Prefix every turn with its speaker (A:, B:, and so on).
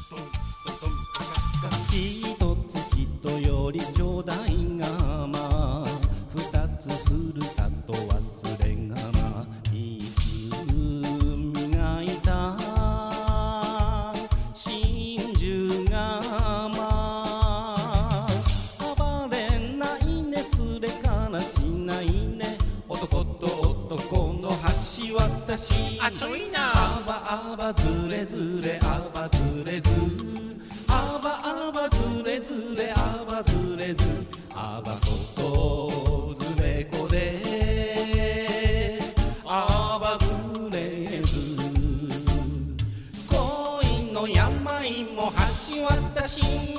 A: 一つ人より巨大がま二つふるさと忘れがま三つ磨いた真珠がま暴れないねすれからしないね男と男の橋渡し
B: あちょいな
A: あばあばずれずれあばずれずあばあばずれずれあばずれずあばことずれこであばずれず恋の病も橋渡し